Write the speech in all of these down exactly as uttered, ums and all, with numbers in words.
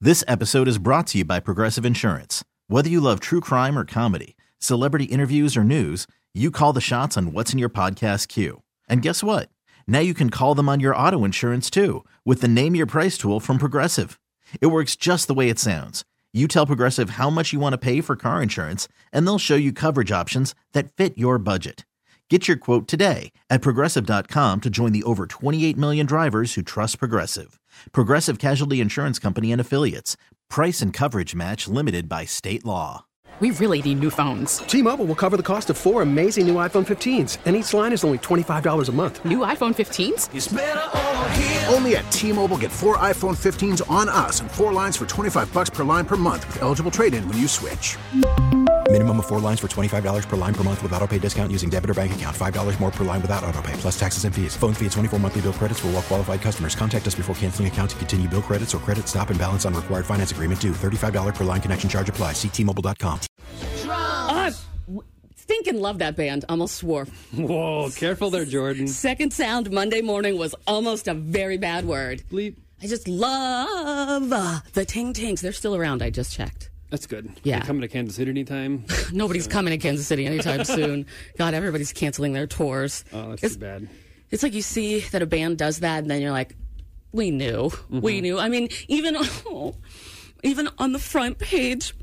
This episode is brought to you by Progressive Insurance. Whether you love true crime or comedy, celebrity interviews or news, you call the shots on what's in your podcast queue. And guess what? Now you can call them on your auto insurance too with the Name Your Price tool from Progressive. It works just the way it sounds. You tell Progressive how much you want to pay for car insurance, and they'll show you coverage options that fit your budget. Get your quote today at Progressive dot com to join the over twenty-eight million drivers who trust Progressive. Progressive Casualty Insurance Company and Affiliates. Price and coverage match limited by state law. We really need new phones. T-Mobile will cover the cost of four amazing new iPhone fifteens, and each line is only twenty-five dollars a month. New iPhone fifteens? It's better over here. Only at T-Mobile, get four iPhone fifteens on us and four lines for twenty-five bucks per line per month with eligible trade-in when you switch. Minimum of four lines for twenty-five dollars per line per month with autopay discount using debit or bank account. five dollars more per line without autopay, plus taxes and fees. Phone fee at twenty-four monthly bill credits for well-qualified customers. Contact us before canceling account to continue bill credits or credit stop and balance on required finance agreement due. thirty-five dollars per line connection charge applies. See T Mobile dot com. Uh, stinking love that band. Almost swore. Whoa, careful there, Jordan. Second Sound Monday Morning was almost a very bad word. Bleep. I just love uh, the Ting Tings. They're still around. I just checked. That's good. Yeah. You're coming to Kansas City anytime? Nobody's coming to Kansas City anytime soon. God, everybody's canceling their tours. Oh, that's it's, too bad. It's like you see that a band does that, and then you're like, we knew. Mm-hmm. We knew. I mean, even, oh, even on the front page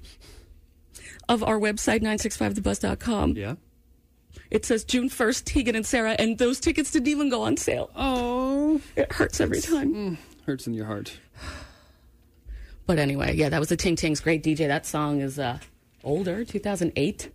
of our website, nine six five the buzz dot com. Yeah. It says June first, Tegan and Sarah, and those tickets didn't even go on sale. Oh. It hurts every time. Mm, hurts in your heart. But anyway, yeah, that was the Ting Tings. Great D J. That song is uh, older, two thousand eight,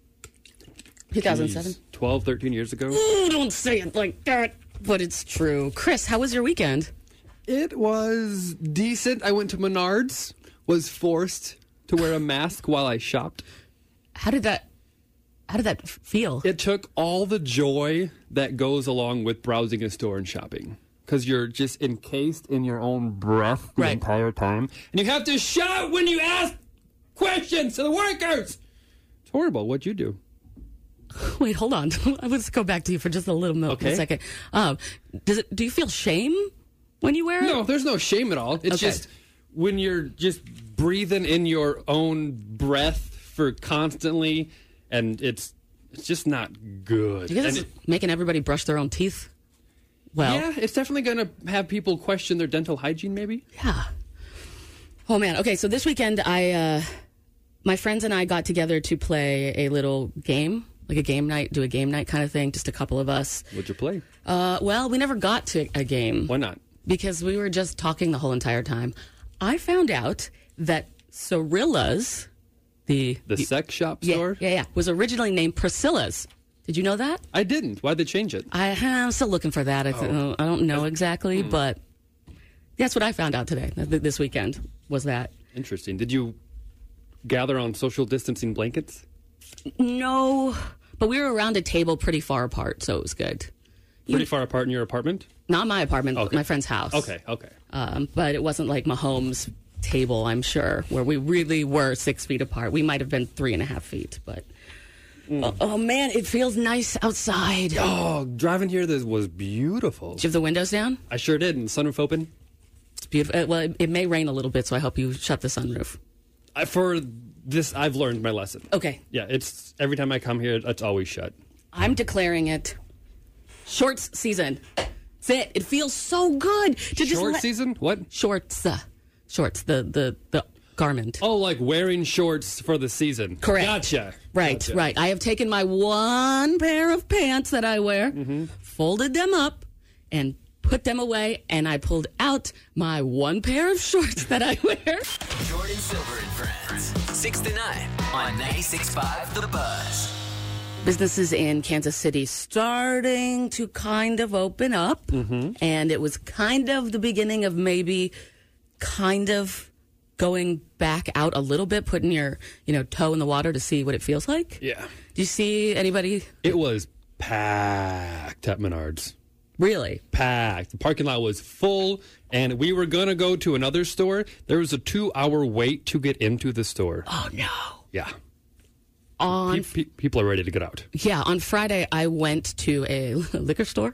two thousand seven. Jeez, twelve, thirteen years ago. Ooh, don't say it like that. But it's true. Chris, how was your weekend? It was decent. I went to Menards, was forced to wear a mask while I shopped. How did that how did that feel? It took all the joy that goes along with browsing a store and shopping. Because you're just encased in your own breath the right. entire time. And you have to shout when you ask questions to the workers. It's horrible. What'd you do? Wait, hold on. Let's go back to you for just a little minute, okay. a second. Um, does it? Do you feel shame when you wear it? No, there's no shame at all. It's okay. just when you're just breathing in your own breath for constantly, and it's it's just not good. Do you guys and it's making everybody brush their own teeth? Well, yeah, it's definitely going to have people question their dental hygiene, maybe. Yeah. Oh, man. Okay, so this weekend, I, uh, my friends and I got together to play a little game, like a game night, do a game night kind of thing, just a couple of us. What'd you play? Uh, well, we never got to a game. Why not? Because we were just talking the whole entire time. I found out that Cirilla's, the... The, the sex shop yeah, store? Yeah, yeah, was originally named Priscilla's. Did you know that? I didn't. Why'd they change it? I, I'm still looking for that. I, th- oh. I don't know exactly, hmm. but that's what I found out today, th- this weekend, was that. Interesting. Did you gather on social distancing blankets? No, but we were around a table pretty far apart, so it was good. Pretty you, far apart in your apartment? Not my apartment, okay. my friend's house. Okay, okay. Um, but it wasn't like Mahomes' table, I'm sure, where we really were six feet apart. We might have been three and a half feet, but... Mm. Oh, oh, man, it feels nice outside. Oh, driving here this was beautiful. Did you have the windows down? I sure did, and the sunroof open. It's beautiful. Well, it, it may rain a little bit, so I hope you shut the sunroof. I, for this, I've learned my lesson. Okay. Yeah, it's every time I come here, it's always shut. I'm declaring it shorts season. That's it. It feels so good to Short just let... season? What? Shorts. Uh, shorts. The, the, the garment. Oh, like wearing shorts for the season. Correct. Gotcha. Right, gotcha. right. I have taken my one pair of pants that I wear, mm-hmm. folded them up, and put them away, and I pulled out my one pair of shorts that I wear. Jordan Silver and Friends, six to nine on ninety-six point five The Buzz. Businesses in Kansas City starting to kind of open up, mm-hmm. and it was kind of the beginning of maybe kind of going back out a little bit, putting your, you know, toe in the water to see what it feels like. Yeah. Do you see anybody? It was packed at Menards. Really? Packed. The parking lot was full, and we were going to go to another store. There was a two-hour wait to get into the store. Oh, no. Yeah. On pe- pe- people are ready to get out. Yeah, on Friday, I went to a liquor store,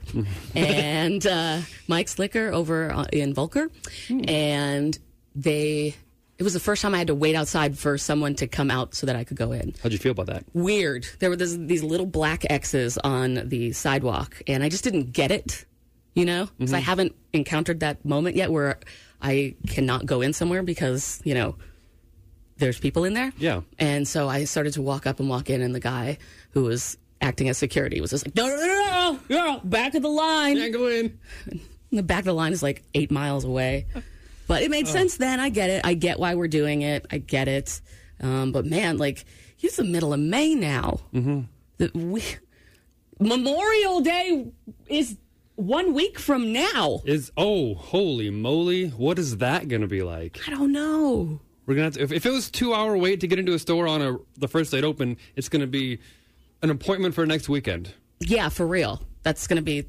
and uh, Mike's Liquor over in Volker, hmm. and they it was the first time I had to wait outside for someone to come out so that I could go in. How'd you feel about that? Weird. There were this, these little black X's on the sidewalk, and I just didn't get it, you know? Because I haven't encountered that moment yet where I cannot go in somewhere because, you know, there's people in there. Yeah. And so I started to walk up and walk in, and the guy who was acting as security was just like, no, no, no, no, no, back of the line. Can't go in. And the back of the line is like eight miles away. But it made sense then. I get it. I get why we're doing it. I get it. Um, but man, like, it's the middle of May now. Mm-hmm. The, we, Memorial Day is one week from now. Is oh, holy moly. What is that going to be like? I don't know. We're gonna have to, if, if it was a two-hour wait to get into a store on a the first day it open, it's going to be an appointment for next weekend. Yeah, for real. That's going to be...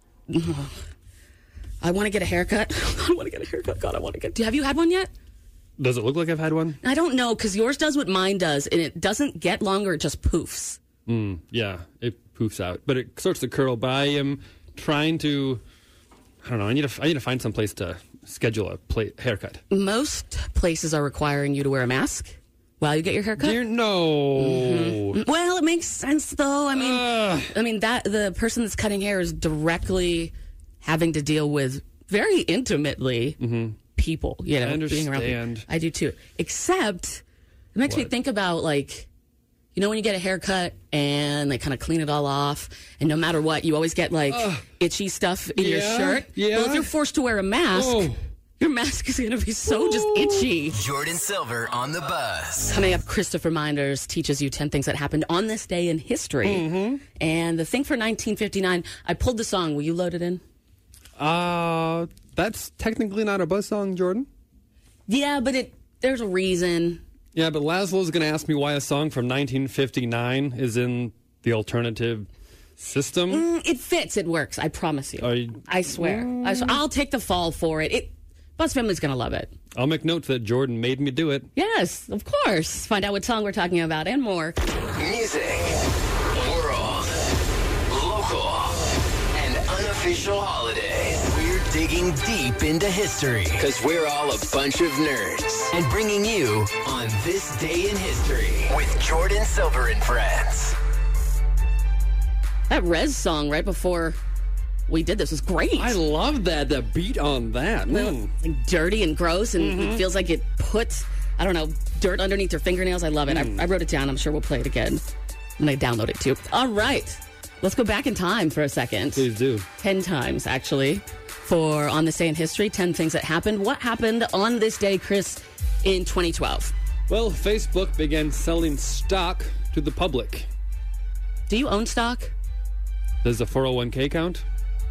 I want to get a haircut. I want to get a haircut. God, I want to get... Do, have you had one yet? Does it look like I've had one? I don't know, because yours does what mine does, and it doesn't get longer. It just poofs. Mm, yeah, it poofs out. But it starts to curl. But I am trying to... I don't know. I need to, I need to find some place to schedule a play, haircut. Most places are requiring you to wear a mask while you get your haircut. Dear, no. Mm-hmm. Well, it makes sense, though. I mean, Uh. I mean that the person that's cutting hair is directly having to deal with very intimately people, you know, I being around people. understand. I do too. Except it makes me What? think about, like, you know, when you get a haircut and they kind of clean it all off, and no matter what, you always get like itchy stuff in your Yeah, shirt. yeah. Well, if you're forced to wear a mask, Oh. your mask is going to be so just itchy. Jordan Silver on the buzz. Coming up, Christopher Minders teaches you ten things that happened on this day in history. Mm-hmm. And the thing for nineteen fifty-nine, I pulled the song. Will you load it in? Uh, that's technically not a buzz song, Jordan. Yeah, but it there's a reason. Yeah, but Laszlo's going to ask me why a song from nineteen fifty-nine is in the alternative system. Mm, it fits. It works. I promise you. Are you- I swear. I sw- I'll take the fall for it. It Buzz family's going to love it. I'll make note that Jordan made me do it. Yes, of course. Find out what song we're talking about and more. Music, world, local, and unofficial holidays. We're digging deep into history because we're all a bunch of nerds. And bringing you on This Day in History with Jordan Silver and Friends. That Rez song right before we did this was great. I love that, the beat on that. Mm. Like dirty and gross, and it feels like it puts, I don't know, dirt underneath your fingernails. I love it. I, I wrote it down. I'm sure we'll play it again when I download it too. All right. Let's go back in time for a second. Please do. Ten times, actually, for On This Day in History, ten things that happened. What happened on this day, Chris, in twenty twelve? Well, Facebook began selling stock to the public. Do you own stock? Does the four oh one k count?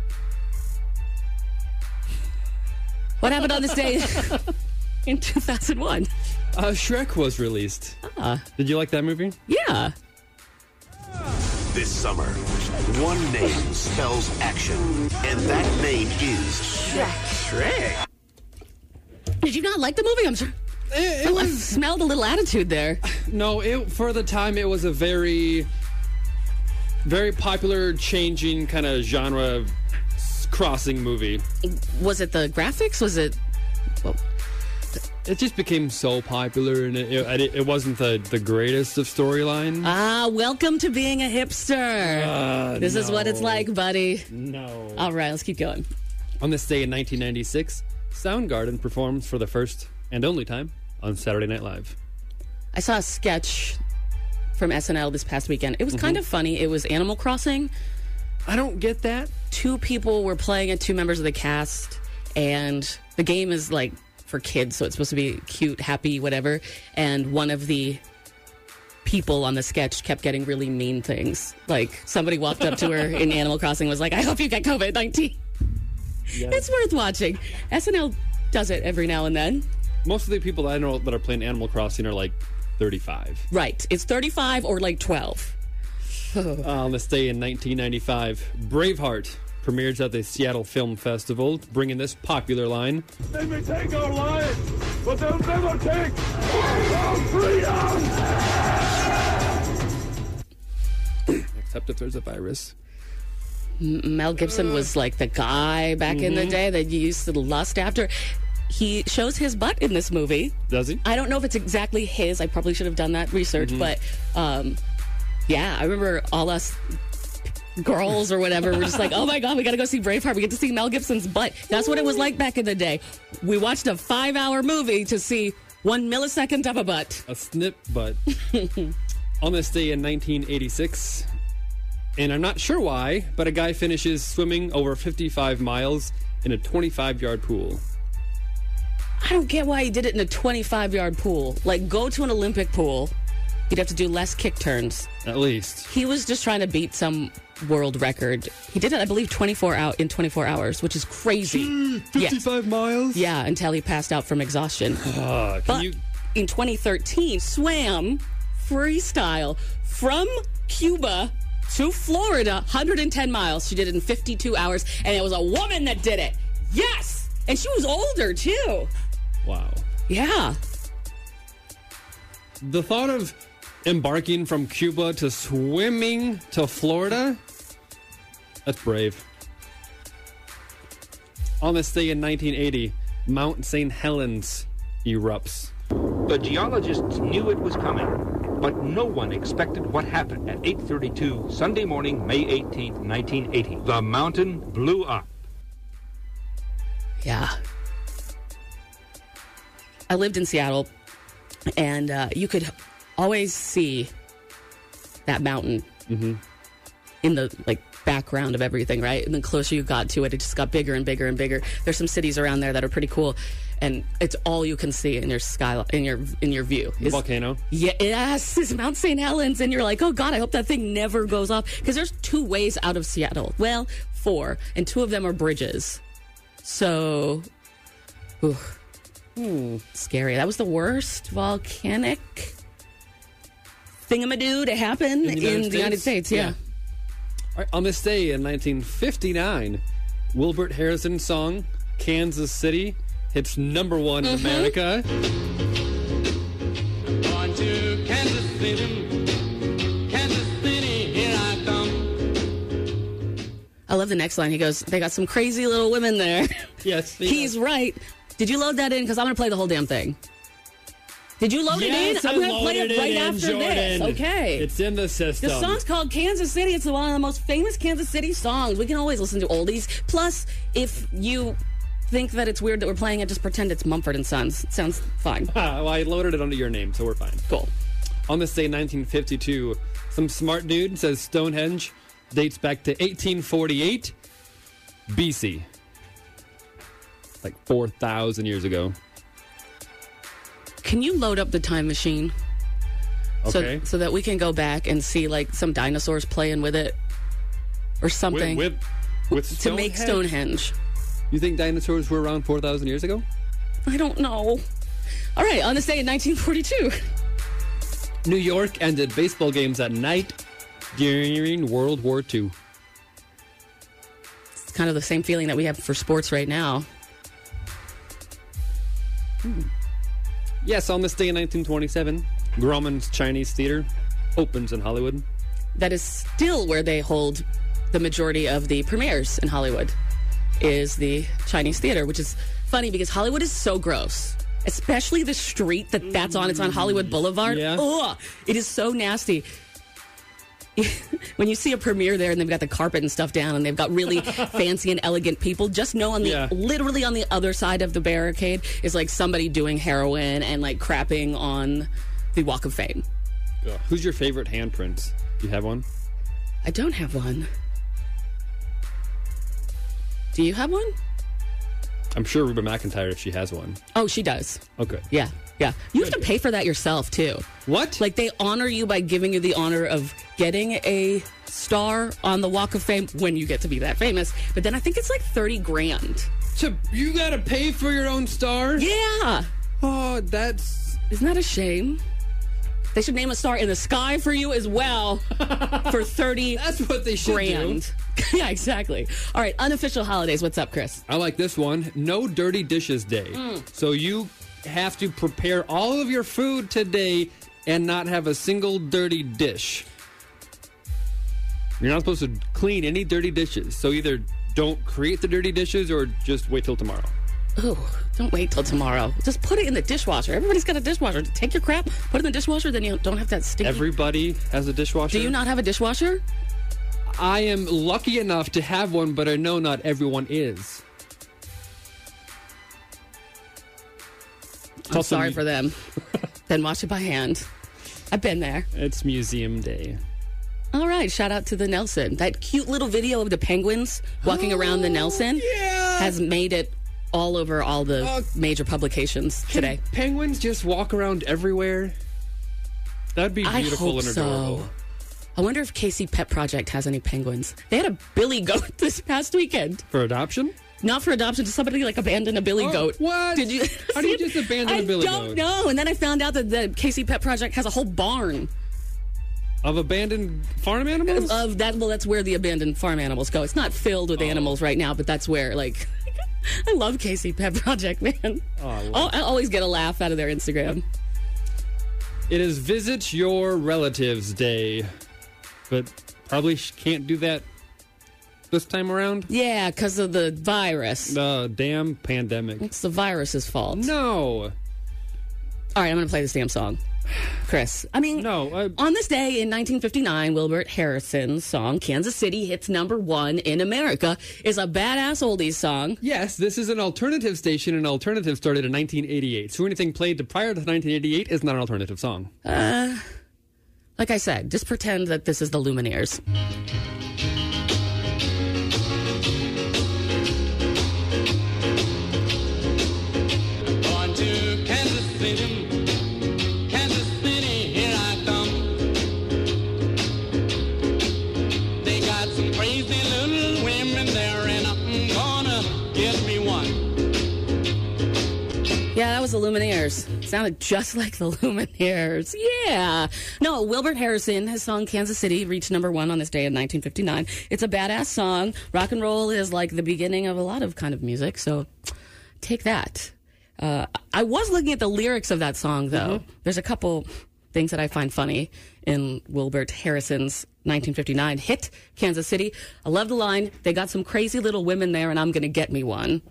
What happened on this day in two thousand one? Uh, Shrek was released. Ah. Did you like that movie? Yeah. This summer, one name spells action, and that name is Shrek. Did you not like the movie? I'm sure. It, it I was smelled a little attitude there. no. It for the time it was a very, very popular, changing kind of genre crossing movie. Was it the graphics? Was it? Well, It just became so popular, and it, it, it wasn't the, the greatest of storylines. ah, welcome to being a hipster. Uh, this is what it's no. like, buddy. No. All right, let's keep going. On this day in nineteen ninety-six, Soundgarden performs for the first and only time on Saturday Night Live. I saw a sketch from S N L this past weekend. It was kind of funny. It was Animal Crossing. I don't get that. Two people were playing it, two members of the cast, and the game is like for kids, so it's supposed to be cute, happy, whatever. And one of the people on the sketch kept getting really mean things. Like somebody walked up to her in Animal Crossing and was like, I hope you get COVID nineteen. Yeah. It's worth watching. S N L does it every now and then. Most of the people that I know that are playing Animal Crossing are like thirty-five. Right. It's thirty-five or like twelve. Uh, on this day in nineteen ninety-five, Braveheart premieres at the Seattle Film Festival, bringing this popular line. They may take our lives, but they'll never take our freedom! Except if there's a virus. Mel Gibson was like the guy back in the day that you used to lust after. he shows his butt in this movie. Does he? I don't know if it's exactly his. I probably should have done that research, Mm-hmm. but um, yeah, I remember all us girls or whatever were just like, oh my God, we got to go see Braveheart. We get to see Mel Gibson's butt. That's what it was like back in the day. We watched a five-hour movie to see one millisecond of a butt. A snip butt. On this day in nineteen eighty-six, and I'm not sure why, but a guy finishes swimming over fifty-five miles in a twenty-five-yard pool. I don't get why he did it in a twenty-five-yard pool. Like, go to an Olympic pool. You'd have to do less kick turns. At least. He was just trying to beat some world record. He did it, I believe, twenty-four out in twenty-four hours, which is crazy. fifty-five miles? Yeah, until he passed out from exhaustion. Uh, can But you... in twenty thirteen, swam freestyle from Cuba to Florida, one hundred ten miles. She did it in fifty-two hours, and it was a woman that did it. Yes! And she was older, too. Wow. Yeah. The thought of embarking from Cuba to swimming to Florida, that's brave. On this day in nineteen eighty, Mount Saint Helens erupts. The geologists knew it was coming, but no one expected what happened at eight thirty-two Sunday morning, May eighteenth, nineteen eighty. The mountain blew up. Yeah. I lived in Seattle, and uh, you could always see that mountain Mm-hmm. in the like background of everything, right? And the closer you got to it, it just got bigger and bigger and bigger. There's some cities around there that are pretty cool, and it's all you can see in your sky, in your in your view. The Is- volcano? Yeah, yes, it's Mount Saint Helens, and you're like, oh God, I hope that thing never goes off, because there's two ways out of Seattle. Well, four, and two of them are bridges. So, ooh, hmm, scary. That was the worst volcanic thingamadoo to happen in the United, United States. Yeah. Yeah. All right, on this day in nineteen fifty-nine, Wilbert Harrison's song "Kansas City" hits number one in Mhm. America. Going to Kansas City, Kansas City, here I come. I love the next line. He goes, "They got some crazy little women there." Yes, He's right. Did you load that in? Because I'm going to play the whole damn thing. Did you load Yes, it in? I I'm going to play loaded it right in, after Jordan. this. Okay. It's in the system. The song's called Kansas City. It's one of the most famous Kansas City songs. We can always listen to oldies. Plus, if you think that it's weird that we're playing it, just pretend it's Mumford and Sons. It sounds fine. Ah, well, I loaded it under your name, so we're fine. Cool. On this day in nineteen fifty-two, some smart dude says Stonehenge dates back to eighteen forty-eight B C. Like four thousand years ago. Can you load up the time machine? Okay. So, so that we can go back and see like some dinosaurs playing with it or something. With, with, with to make Stonehenge. You think dinosaurs were around four thousand years ago? I don't know. All right, on this day in nineteen forty-two. New York ended baseball games at night during World War Two. It's kind of the same feeling that we have for sports right now. Hmm. Yes, on this day in nineteen twenty-seven, Grauman's Chinese Theater opens in Hollywood. That is still where they hold the majority of the premieres in Hollywood, is the Chinese Theater, which is funny because Hollywood is so gross. Especially the street that that's on. It's on Hollywood Boulevard. Yeah. Ugh, it is so nasty. When you see a premiere there and they've got the carpet and stuff down and they've got really fancy and elegant people, just know on the Yeah. literally on the other side of the barricade is like somebody doing heroin and like crapping on the Walk of Fame. Ugh. Who's your favorite handprint? Do you have one? I don't have one. Do you have one? I'm sure Reba McEntire, if she has one. Oh, she does. Okay. Yeah, yeah. You have to pay for that yourself, too. What? Like, they honor you by giving you the honor of getting a star on the Walk of Fame when you get to be that famous. But then I think it's like thirty grand. So you gotta pay for your own star? Yeah. Oh, that's... Isn't that a shame? They should name a star in the sky for you as well for thirty That's what they should grand. Yeah, exactly. All right, unofficial holidays. What's up, Chris? I like this one. No Dirty Dishes Day. Mm. So you have to prepare all of your food today and not have a single dirty dish. You're not supposed to clean any dirty dishes. So either don't create the dirty dishes or just wait till tomorrow. Oh, Don't wait till tomorrow. Just put it in the dishwasher. Everybody's got a dishwasher. Take your crap, put it in the dishwasher, then you don't have that stinky... Everybody has a dishwasher? Do you not have a dishwasher? I am lucky enough to have one, but I know not everyone is. I'm sorry for them. Then wash it by hand. I've been there. It's museum day. All right, shout out to the Nelson. That cute little video of the penguins walking oh, around the Nelson yeah. has made it all over all the uh, major publications today. Penguins just walk around everywhere? That'd be beautiful and adorable. So. I wonder if Casey Pet Project has any penguins. They had a billy goat this past weekend. For adoption? Not for adoption, just somebody like abandoned a billy oh, goat. What? Did you? How do you just abandon a billy goat? I don't know. And then I found out that the Casey Pet Project has a whole barn. Of abandoned farm animals? Of that, well, that's where the abandoned farm animals go. It's not filled with oh. animals right now, but that's where, like, I love Casey Pet Project, man. Oh, I, oh, I always get a laugh out of their Instagram. It is Visit Your Relatives Day, but probably can't do that this time around. Yeah, because of the virus. The uh, damn pandemic. It's the virus's fault. No. All right, I'm going to play this damn song. Chris, I mean, no, I... on this day in nineteen fifty-nine, Wilbert Harrison's song, Kansas City hits number one in America, is a badass oldies song. Yes, this is an alternative station, and alternative started in nineteen eighty-eight. So anything played to prior to nineteen eighty-eight is not an alternative song. Uh, like I said, just pretend that this is the Lumineers. Going to Kansas City. Yeah, that was the Lumineers. Sounded just like the Lumineers. Yeah. No, Wilbert Harrison, his song Kansas City reached number one on this day in nineteen fifty-nine. It's a badass song. Rock and roll is like the beginning of a lot of kind of music, so take that. Uh, I was looking at the lyrics of that song, though. Mm-hmm. There's a couple things that I find funny in Wilbert Harrison's nineteen fifty-nine hit, Kansas City. I love the line, they got some crazy little women there and I'm going to get me one.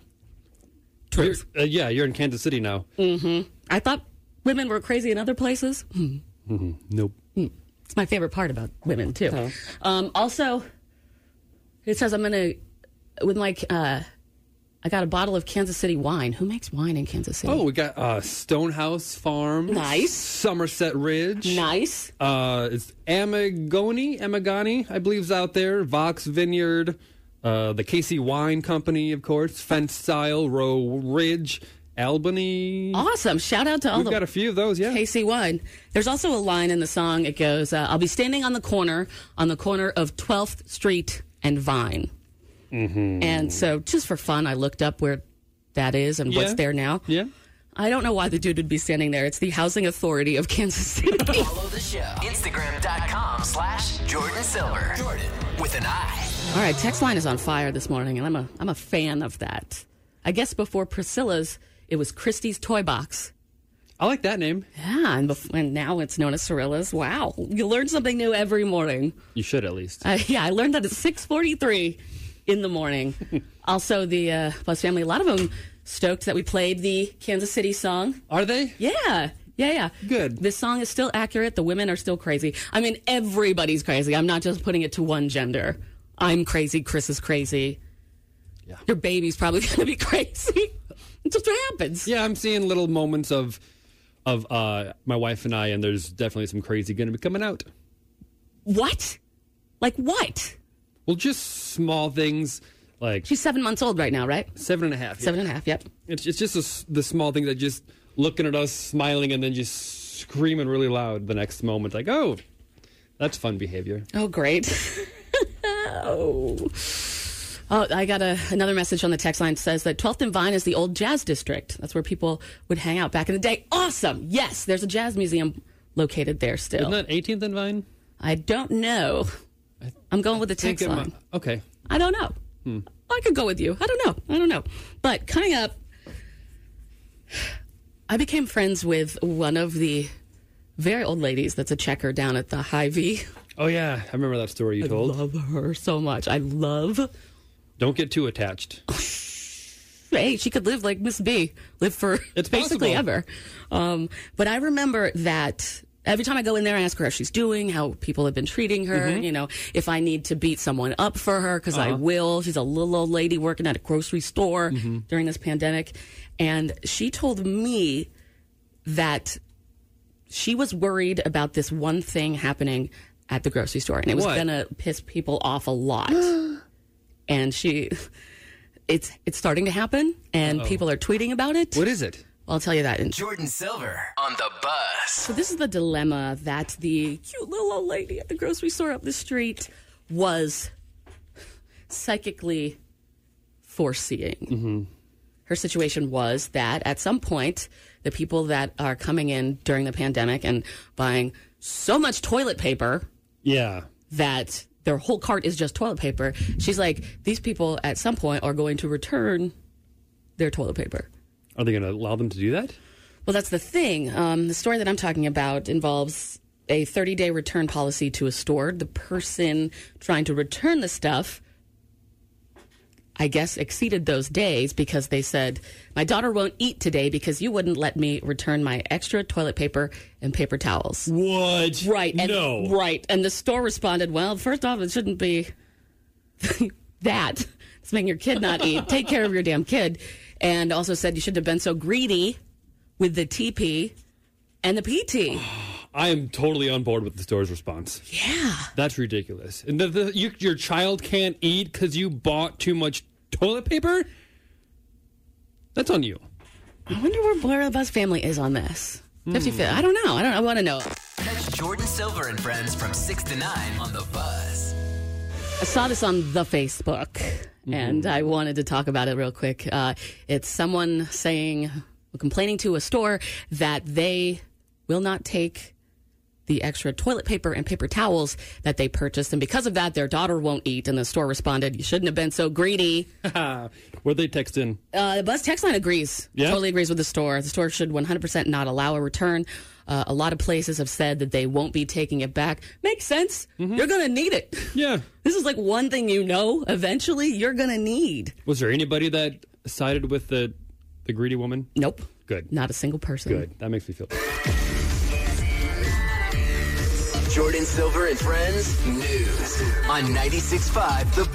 Truth. Uh, yeah, you're in Kansas City now. Mm-hmm. I thought women were crazy in other places. Hmm. Mm-hmm. Nope. Mm. It's my favorite part about women, too. Oh. Um, also, it says I'm going to, with like, uh, I got a bottle of Kansas City wine. Who makes wine in Kansas City? Oh, we got uh, Stonehouse Farms. Nice. Somerset Ridge. Nice. Uh, it's Amagoni, Amagani, I believe, is out there. Vox Vineyard. Uh, the Casey Wine Company, of course. Fence Style, Row Ridge, Albany. Awesome. Shout out to all We've the... We've got a few of those, yeah. Casey Wine. There's also a line in the song. It goes, uh, I'll be standing on the corner, on the corner of twelfth Street and Vine. Mm-hmm. And so, just for fun, I looked up where that is and yeah. what's there now. Yeah. I don't know why the dude would be standing there. It's the Housing Authority of Kansas City. Follow the show. Instagram.com slash Jordan Silver. Jordan with an I. All right, text line is on fire this morning, and I'm a I'm a fan of that. I guess before Priscilla's, it was Christie's Toy Box. I like that name. Yeah, and, bef- and now it's known as Cirilla's. Wow, you learn something new every morning. You should at least. Uh, yeah, I learned that at six forty-three in the morning. Also, the uh, Buzz family, a lot of them stoked that we played the Kansas City song. Are they? Yeah. Yeah, yeah. Good. This song is still accurate. The women are still crazy. I mean, everybody's crazy. I'm not just putting it to one gender. I'm crazy. Chris is crazy. Yeah. Your baby's probably going to be crazy. It's just what happens. Yeah, I'm seeing little moments of of uh, my wife and I, and there's definitely some crazy going to be coming out. What? Like what? Well, just small things. Like she's seven months old right now, right? Seven and a half. Seven yeah. and a half, yep. It's, it's just a, the small thing that just looking at us, smiling, and then just screaming really loud the next moment. Like, oh, that's fun behavior. Oh, great. oh. Oh, I got a, another message on the text line that says that twelfth and Vine is the old jazz district. That's where people would hang out back in the day. Awesome. Yes, there's a jazz museum located there still. Isn't that eighteenth and Vine? I don't know. I'm going with the text line. My, okay. I don't know. Hmm. I could go with you. I don't know. I don't know. But coming up, I became friends with one of the very old ladies that's a checker down at the Hy-Vee. Oh, yeah. I remember that story you told. I love her so much. I love... Don't get too attached. hey, she could live like Miss B, live for It's basically possible. ever. Um, but I remember that every time I go in there, I ask her how she's doing, how people have been treating her, Mhm. you know, if I need to beat someone up for her, because I Uh-huh. will. She's a little old lady working at a grocery store Mhm. during this pandemic. And she told me that she was worried about this one thing happening at the grocery store, and it was What? going to piss people off a lot. And she, it's it's starting to happen, and Uh-oh. people are tweeting about it. What is it? Well, I'll tell you that. In- Jordan Silver on the bus. so this is the dilemma that the cute little old lady at the grocery store up the street was psychically foreseeing. Mm-hmm. Her situation was that at some point, the people that are coming in during the pandemic and buying so much toilet paper Yeah. that their whole cart is just toilet paper, she's like, these people at some point are going to return their toilet paper. Are they going to allow them to do that? Well, that's the thing. Um, the story that I'm talking about involves a thirty-day return policy to a store. The person trying to return the stuff, I guess, exceeded those days because they said, my daughter won't eat today because you wouldn't let me return my extra toilet paper and paper towels. What? Right. And, No. Right. And the store responded, well, first off, it shouldn't be that. It's making your kid not eat. Take care of your damn kid. And also said you shouldn't have been so greedy with the T P and the P T. I am totally on board with the store's response. Yeah. That's ridiculous. And the, the, you, your child can't eat because you bought too much toilet paper? That's on you. I wonder where Blair the Bus family is on this. fifty fifty. I don't know. I don't. I want to know. Catch Jordan Silver and friends from six to nine on the bus. I saw this on the Facebook, and I wanted to talk about it real quick. Uh, it's someone saying, complaining to a store that they will not take the extra toilet paper and paper towels that they purchased, and because of that, their daughter won't eat. And the store responded, "You shouldn't have been so greedy." Where'd they text in? Uh, the Buzz text line agrees. Yeah? Totally agrees with the store. The store should one hundred percent not allow a return. Uh, a lot of places have said that they won't be taking it back. Makes sense. You're going to need it. Yeah. This is like one thing you know eventually you're going to need. Was there anybody that sided with the, the greedy woman? Nope. Good. Not a single person. Good. That makes me feel better. Jordan Silver and Friends News on ninety-six point five The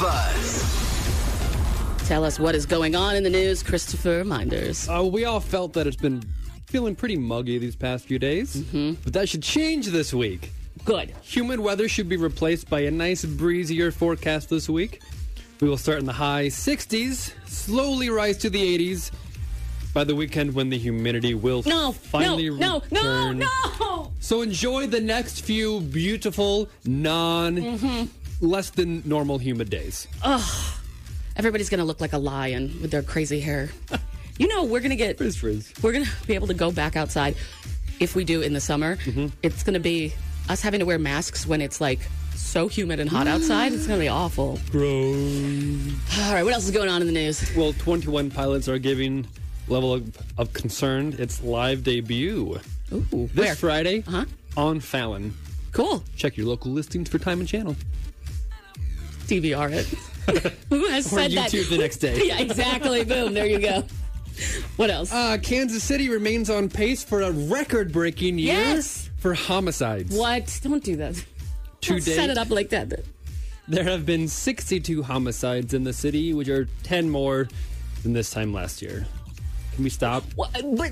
Buzz. Tell us what is going on in the news, Christopher Minders. Uh, we all felt that it's been feeling pretty muggy these past few days, mm-hmm. but that should change this week. Good. Humid weather should be replaced by a nice breezier forecast this week. We will start in the high sixties, slowly rise to the eighties by the weekend when the humidity will No, finally no, no, return. no, no! So enjoy the next few beautiful, non, Mhm. less than normal humid days. Ugh. Everybody's going to look like a lion with their crazy hair. You know, we're going to get... Frizz, frizz. We're going to be able to go back outside if we do in the summer. Mm-hmm. It's going to be us having to wear masks when it's like so humid and hot outside. It's going to be awful. Gross. All right, what else is going on in the news? Well, twenty-one pilots are giving level of, of concern its live debut. Ooh, this where? Friday Uh-huh. on Fallon. Cool. Check your local listings for time and channel. D V R it. Who has Or said that? YouTube the next day. Yeah, exactly. Boom. There you go. What else? Uh, Kansas City remains on pace for a record-breaking year Yes. for homicides. What? Don't do that. To Don't set date, it up like that. there have been sixty-two homicides in the city, which are ten more than this time last year. Can we stop? What? But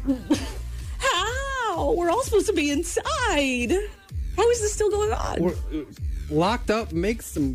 how? We're all supposed to be inside. How is this still going on? We're, uh, locked up makes them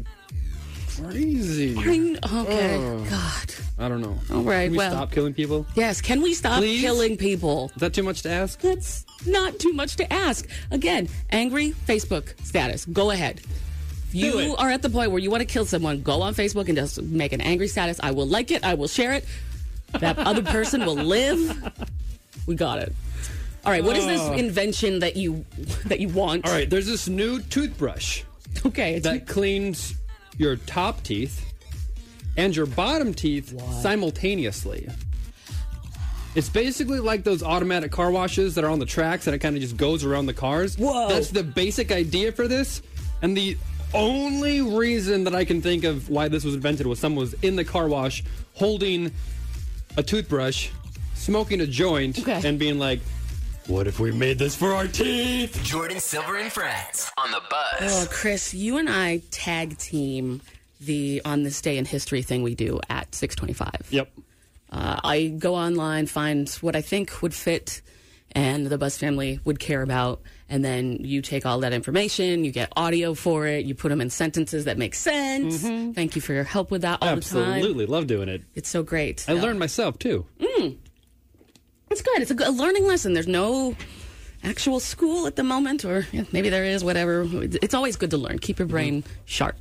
crazy. I- okay. Ugh. God. I don't know. All right, Can we well- stop killing people? Yes. Can we stop Please? killing people? Is that too much to ask? That's not too much to ask. Again, angry Facebook status. Go ahead. If Do you it. are at the point where you want to kill someone, go on Facebook and just make an angry status. I will like it. I will share it. That other person will live. We got it. All right. What is this Uh. invention that you that you want? All right, there's this new toothbrush Okay. It's, that cleans your top teeth and your bottom teeth simultaneously. It's basically like those automatic car washes that are on the tracks and it kind of just goes around the cars. Whoa. That's the basic idea for this. And the only reason that I can think of why this was invented was someone was in the car wash holding a toothbrush, smoking a joint, Okay. and being like, what if we made this for our teeth? Jordan Silver and Friends on the Buzz. Oh, Chris, you and I tag team the On This Day in History thing we do at six twenty-five. Yep. Uh, I go online, find what I think would fit and the Buzz family would care about, and then you take all that information, you get audio for it, you put them in sentences that make sense. Mm-hmm. Thank you for your help with that all Absolutely. the time. Love doing it. It's so great. I learned myself, too. Mm. It's good. It's a, good, a learning lesson. There's no actual school at the moment, or yeah, maybe there is, whatever. It's always good to learn. Keep your brain mm-hmm. sharp.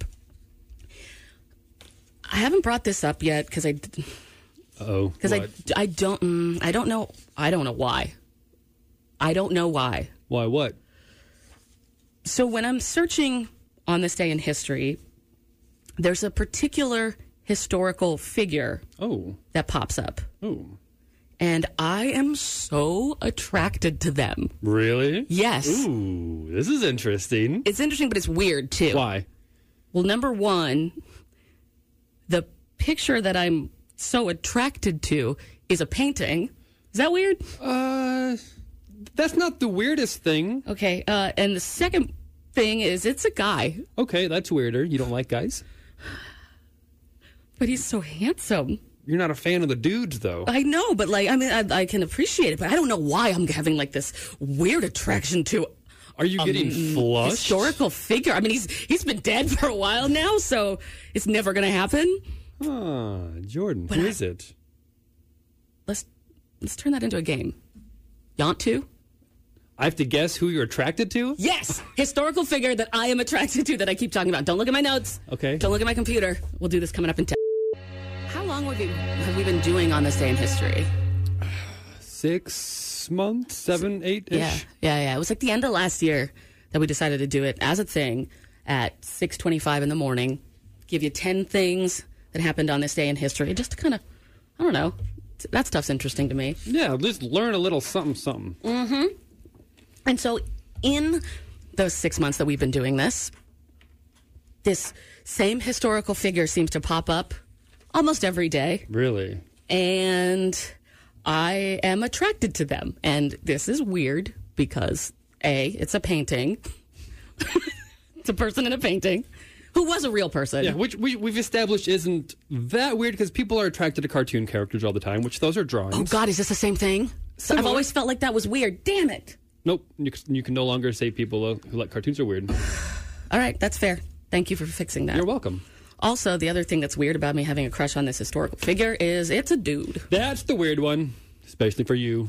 I haven't brought this up yet because I, oh, because I, I don't, mm, I don't know, I don't know why. I don't know why. Why what? So when I'm searching On This Day in History, there's a particular historical figure oh. that pops up. Oh. And I am so attracted to them. Really? Yes. Ooh, this is interesting. It's interesting, but it's weird, too. Why? Well, number one, the picture that I'm so attracted to is a painting. Is that weird? Uh, that's not the weirdest thing. Okay, uh, and the second thing is it's a guy. Okay, that's weirder. You don't like guys? But he's so handsome. You're not a fan of the dudes, though. I know, but like, I mean, I, I can appreciate it, but I don't know why I'm having like this weird attraction to. Are you getting flushed? Historical figure. I mean, he's he's been dead for a while now, so it's never going to happen. Ah, Jordan, but who I, is it? Let's let's turn that into a game. You want to? I have to guess who you're attracted to? Yes, historical figure that I am attracted to that I keep talking about. Don't look at my notes. Okay. Don't look at my computer. We'll do this coming up in ten. How long have we, have we been doing On This Day in History? Six months, seven, eight-ish. Yeah, yeah, yeah. It was like the end of last year that we decided to do it as a thing at six twenty-five in the morning. Give you ten things that happened on this day in history. Just to kind of, I don't know. That stuff's interesting to me. Yeah, just learn a little something, something. Mm-hmm. And so in those six months that we've been doing this, this same historical figure seems to pop up almost every day. Really? And I am attracted to them. And this is weird because, A, it's a painting. It's a person in a painting who was a real person. Yeah, which we, we've established isn't that weird because people are attracted to cartoon characters all the time, which those are drawings. Oh, God, is this the same thing? So I've always felt like that was weird. Damn it. Nope. You, you can no longer say people who like cartoons are weird. All right, that's fair. Thank you for fixing that. You're welcome. Also, the other thing that's weird about me having a crush on this historical figure is it's a dude. That's the weird one, especially for you.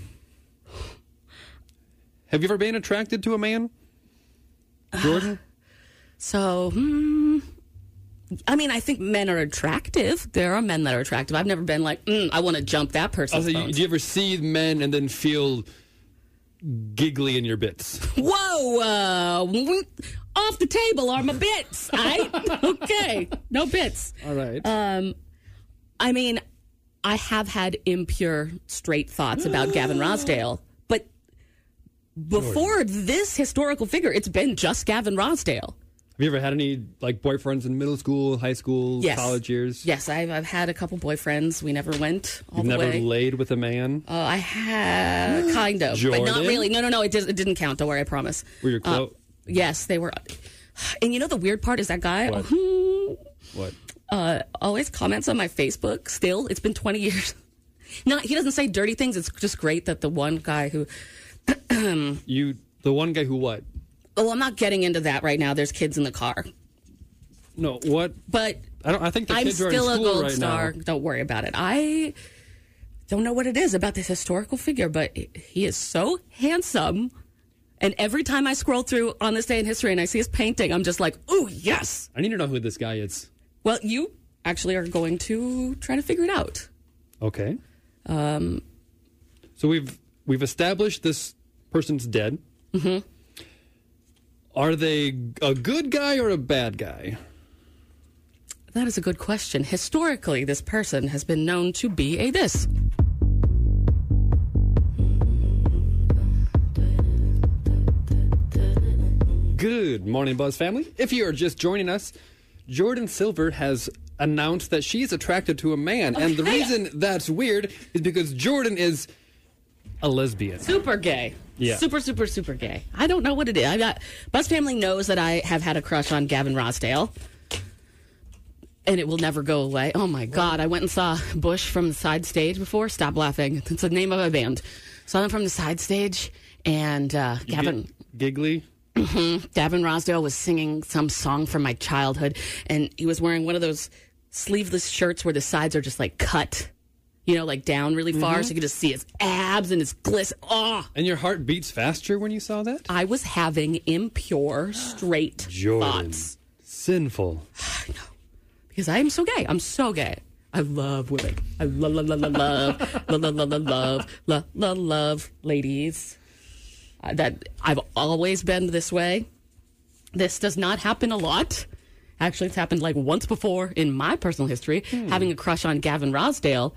Have you ever been attracted to a man, Jordan? Uh, so, hmm, I mean, I think men are attractive. There are men that are attractive. I've never been like, mm, I want to jump that person's also, bones. Do you ever see men and then feel giggly in your bits? Whoa! Uh, off the table are my bits. I okay, no bits. All right. Um, I mean, I have had impure straight thoughts about Gavin Rossdale, but before this historical figure, it's been just Gavin Rossdale. Have you ever had any like boyfriends in middle school, high school, yes. college years? Yes, I've, I've had a couple boyfriends. We never went all You've the never way. laid with a man? Uh, I have, kind of, Jordan? but not really. No, no, no, it, did, it didn't count. Don't worry, I promise. Were you close? Uh, yes, they were. And you know the weird part is that guy What? What? Uh, always comments on my Facebook still. It's been twenty years. No, he doesn't say dirty things. It's just great that the one guy who... you, the one guy who what? Oh, I'm not getting into that right now. There's kids in the car. No, what? But I don't. I think the I'm kids are in still a school gold right star. now. Don't worry about it. I don't know what it is about this historical figure, but he is so handsome. And every time I scroll through On This Day in History and I see his painting, I'm just like, ooh, yes. I need to know who this guy is. Well, you actually are going to try to figure it out. Okay. Um. So we've we've established this person's dead. Mm-hmm. Are they a good guy or a bad guy? That is a good question. Historically, this person has been known to be a this. Good morning, Buzz family. If you are just joining us, Jordan Silver has announced that she's attracted to a man. Okay. And the reason that's weird is because Jordan is a lesbian. Super gay. Yeah. Super, super, super gay. I don't know what it is. I got Buzz family knows that I have had a crush on Gavin Rossdale. And it will never go away. Oh, my God. I went and saw Bush from the side stage before. Stop laughing. It's the name of a band. Saw them from the side stage. And uh, Gavin... G- giggly? Mm-hmm. Gavin Rossdale was singing some song from my childhood. And he was wearing one of those sleeveless shirts where the sides are just, like, cut. You know, like, down really far. Mm-hmm. So you could just see his abs and his gliss. Oh! And your heart beats faster when you saw that? I was having impure, straight Jordan. thoughts. Sinful. I know. Because I am so gay. I'm so gay. I love women. I love, love, love, love, love, love, love, love, love, love, love, love, ladies. Uh, that I've always been this way. This does not happen a lot. Actually, it's happened like once before in my personal history, hmm. having a crush on Gavin Rossdale.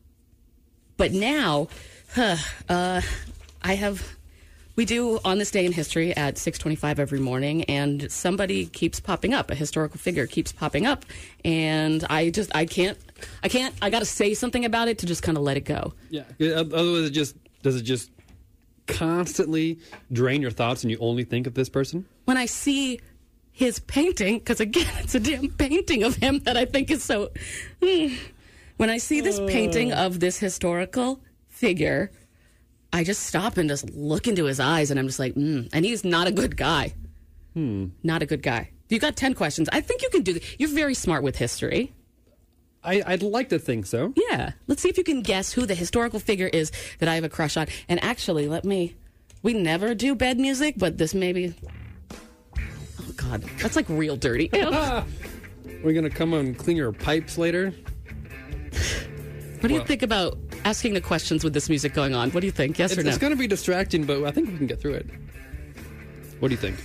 But now, huh, uh, I have... We do On This Day in History at six twenty-five every morning, and somebody keeps popping up. A historical figure keeps popping up, and I just, I can't, I can't, I got to say something about it to just kind of let it go. Yeah. Otherwise, it just, does it just constantly drain your thoughts and you only think of this person? When I see his painting, because again, it's a damn painting of him that I think is so... Mm. When I see this uh. painting of this historical figure... I just stop and just look into his eyes, and I'm just like, mm. And he's not a good guy. Hmm. Not a good guy. You got ten questions. I think you can do this. You're very smart with history. I, I'd like to think so. Yeah. Let's see if you can guess who the historical figure is that I have a crush on. And actually, let me... We never do bed music, but this maybe... Oh, God. That's like real dirty. We're going to come and clean your pipes later? What do you well, think about asking the questions with this music going on? What do you think? Yes or no? It's going to be distracting, but I think we can get through it. What do you think?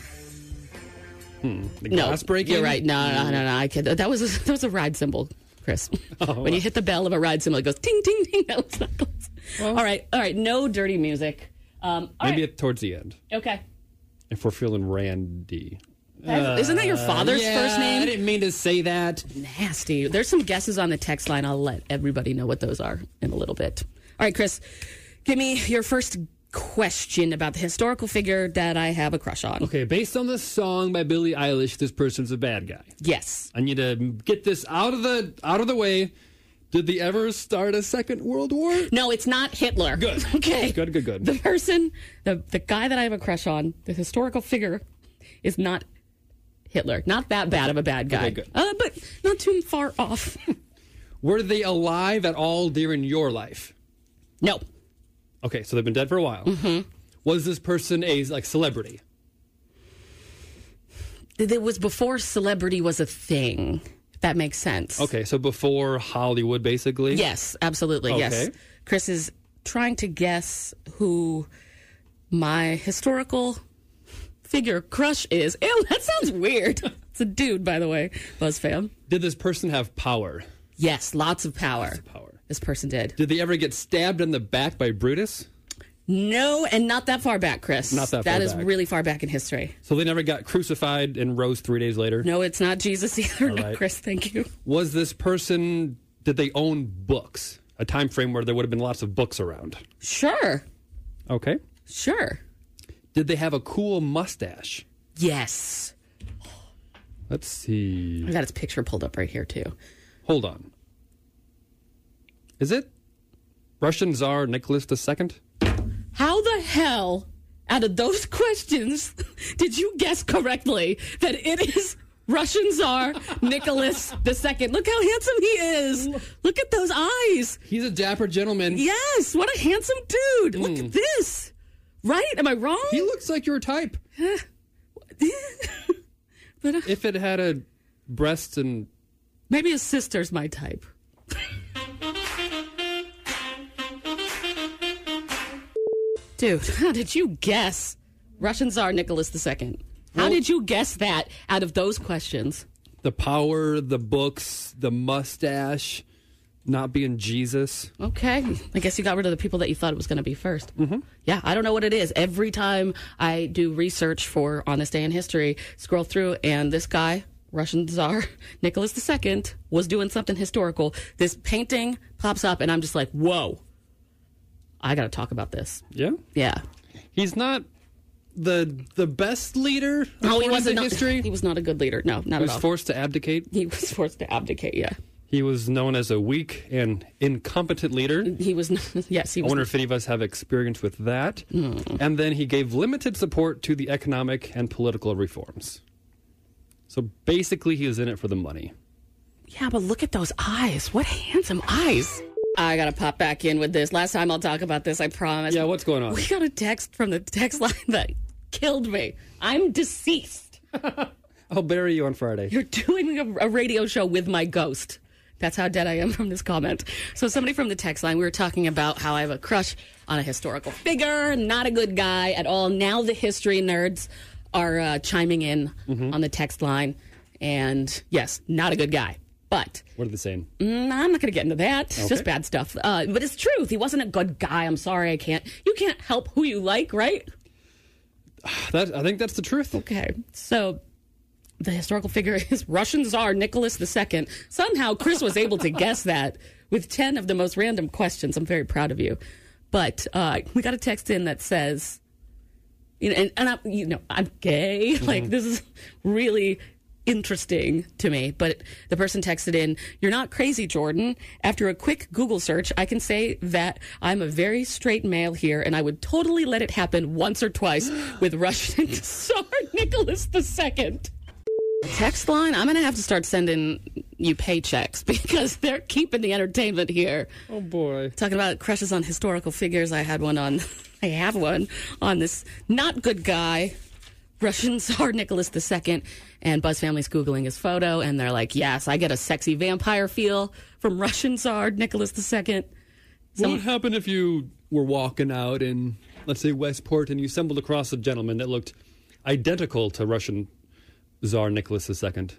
Hmm. The glass no, breaking? You're right. No, no, no, no. I can't. That was a, that was a ride cymbal, Chris. Oh, when you hit the bell of a ride cymbal, it goes ting, ting, ting. No, it's not close. Well, all right. All right. No dirty music. Um, maybe right. it towards the end. Okay. If we're feeling randy. Uh, Isn't that your father's yeah, first name? I didn't mean to say that. Nasty. There's some guesses on the text line. I'll let everybody know what those are in a little bit. All right, Chris, give me your first question about the historical figure that I have a crush on. Okay, based on the song by Billie Eilish, this person's a bad guy. Yes. I need to get this out of the out of the way. Did they ever start a second world war? No, it's not Hitler. Good. Okay. Good, good, good. The person, the, the guy that I have a crush on, the historical figure, is not Hitler. Not that bad of a bad guy. Okay, good. Uh, but not too far off. Were they alive at all during your life? No. Okay, so they've been dead for a while. Mm-hmm. Was this person a like celebrity? It was before celebrity was a thing. If that makes sense. Okay, so before Hollywood, basically? Yes, absolutely, okay. yes. Chris is trying to guess who my historical figure crush is. Ew, that sounds weird. It's a dude, by the way, Buzz fan. Did this person have power? Yes, lots of power. Lots of power. This person did. Did they ever get stabbed in the back by Brutus? No, and not that far back, Chris. Not that far That is back. really far back in history. So they never got crucified and rose three days later? No, it's not Jesus either. All No, right. Chris, thank you. Was this person, did they own books? A time frame where there would have been lots of books around? Sure. Okay. Sure. Did they have a cool mustache? Yes. Let's see. I got his picture pulled up right here, too. Hold on. Is it Russian Tsar Nicholas the Second? How the hell, out of those questions, did you guess correctly that it is Russian Tsar Nicholas the Second? Look how handsome he is. Look at those eyes. He's a dapper gentleman. Yes, what a handsome dude. Mm. Look at this. Right? Am I wrong? He looks like your type. but, uh, if it had a breast and... Maybe his sister's my type. Dude, how did you guess Russian Tsar Nicholas the Second? How well, did you guess that out of those questions? The power, the books, the mustache, not being Jesus. Okay. I guess you got rid of the people that you thought it was going to be first. Mm-hmm. Yeah, I don't know what it is. Every time I do research for On This Day in History, scroll through, and this guy Russian Tsar Nicholas the Second was doing something historical. This painting pops up, and I'm just like, whoa. I got to talk about this. Yeah? Yeah. He's not the the best leader No, he according wasn't. to Not, history. he was not a good leader. No, not He at was all. forced to abdicate. He was forced to abdicate, yeah. He was known as a weak and incompetent leader. He was, yes, he I was. wonder if any of us have experience with that. Mm. And then he gave limited support to the economic and political reforms. So basically, he was in it for the money. Yeah, but look at those eyes. What handsome eyes. I got to pop back in with this. Last time I'll talk about this, I promise. Yeah, what's going on? We got a text from the text line that killed me. I'm deceased. I'll bury you on Friday. You're doing a, a radio show with my ghost. That's how dead I am from this comment. So somebody from the text line, we were talking about how I have a crush on a historical figure, not a good guy at all. Now the history nerds are uh, chiming in Mm-hmm. on the text line. And yes, not a good guy. But What are they saying? mm, I'm not going to get into that. It's Okay. just bad stuff. Uh, but it's truth. He wasn't a good guy. I'm sorry. I can't. You can't help who you like, right? That I think that's the truth. Okay. So the historical figure is Russian Tsar Nicholas the Second. Somehow Chris was able to guess that with ten of the most random questions. I'm very proud of you. But uh, we got a text in that says, you know, and, and I, you know, I'm gay. Mm-hmm. Like, this is really interesting to me. But the person texted in, "You're not crazy, Jordan. After a quick Google search, I can say that I'm a very straight male here, and I would totally let it happen once or twice with Russian Tsar Nicholas the Second." Text line, I'm going to have to start sending you paychecks because they're keeping the entertainment here. Oh, boy. Talking about crushes on historical figures, I had one on, I have one on this not good guy, Russian Tsar Nicholas the Second, and Buzz Family's Googling his photo, and they're like, yes, I get a sexy vampire feel from Russian Tsar Nicholas the Second. What would happen if you were walking out in, let's say, Westport, and you stumbled across a gentleman that looked identical to Russian Tsar Nicholas the Second?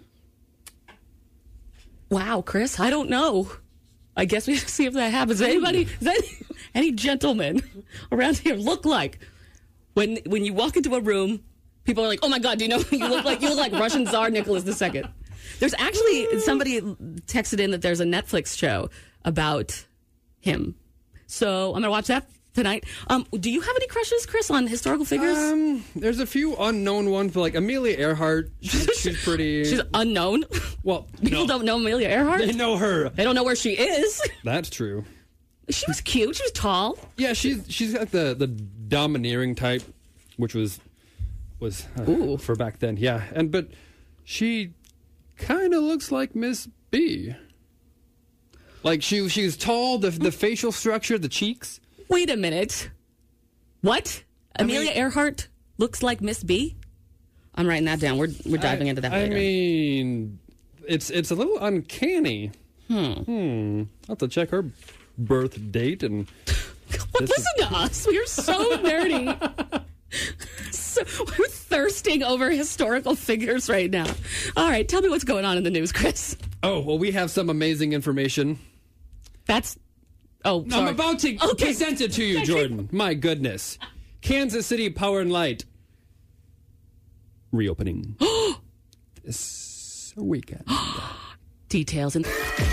Wow, Chris, I don't know. I guess we have to see if that happens. Anybody, does any, any gentlemen around here look like when when you walk into a room, people are like, "Oh my God, do you know you look like you look like Russian Tsar Nicholas the Second?" There's actually somebody texted in that there's a Netflix show about him, so I'm gonna watch that tonight. Um, do you have any crushes, Chris, on historical figures? Um, there's a few unknown ones, like Amelia Earhart. She's, she's pretty. She's unknown. Well, people no. don't know Amelia Earhart. They know her. They don't know where she is. That's true. She was cute. She was tall. Yeah, she's she's got the the domineering type, which was was uh, for back then. Yeah, and but she kind of looks like Miss B. Like she she was tall, the the facial structure, the cheeks. Wait a minute. What? I Amelia mean- Earhart looks like Miss B? I'm writing that down. We're we're diving I, into that I later. mean, it's it's a little uncanny. Hmm. Hmm. I'll have to check her birth date and. Well, listen to us. We're so nerdy. So, we're thirsting over historical figures right now. All right, tell me what's going on in the news, Chris. Oh, well, we have some amazing information. That's. Oh, sorry. I'm about to Okay. present it to you, Jordan. My goodness. Kansas City Power and Light reopening this weekend. Details and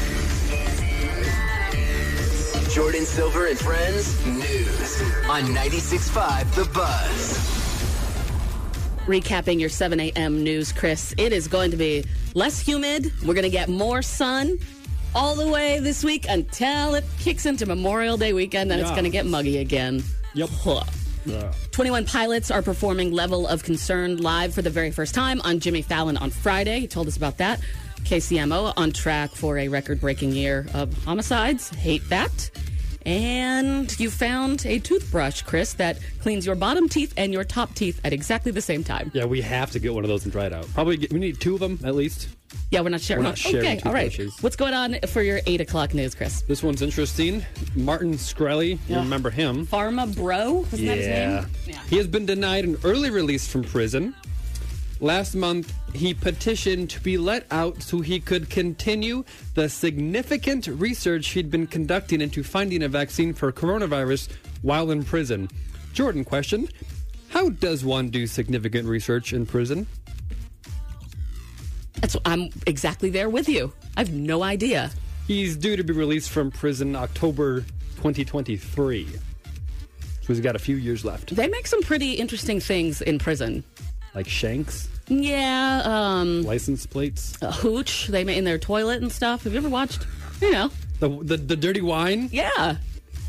Jordan Silver and Friends News on ninety-six point five The Buzz. recapping your seven a.m. news, Chris. It is going to be less humid. We're going to get more sun all the way this week until it kicks into Memorial Day weekend, and it's Yeah. going to get muggy again. Yep. Yeah. twenty-one Pilots are performing Level of Concern live for the very first time on Jimmy Fallon on Friday. He told us about that. K C M O on track for a record-breaking year of homicides. Hate that. And you found a toothbrush, Chris, that cleans your bottom teeth and your top teeth at exactly the same time. Yeah, we have to get one of those and try it out. Probably get, we need two of them at least. Yeah, we're not sharing. We're not sharing okay, all right. toothbrushes. What's going on for your eight o'clock news, Chris? This one's interesting. Martin Shkreli, you Yeah. remember him? Pharma Bro? Wasn't that his name? Yeah. He has been denied an early release from prison. Last month, he petitioned to be let out so he could continue the significant research he'd been conducting into finding a vaccine for coronavirus while in prison. Jordan questioned, how does one do significant research in prison? That's So I'm exactly there with you. I have no idea. He's due to be released from prison October twenty twenty-three. So he's got a few years left. They make some pretty interesting things in prison. Like shanks? Yeah. Um, License plates? A hooch they make in their toilet and stuff. Have you ever watched, you know? The the, the dirty wine? Yeah.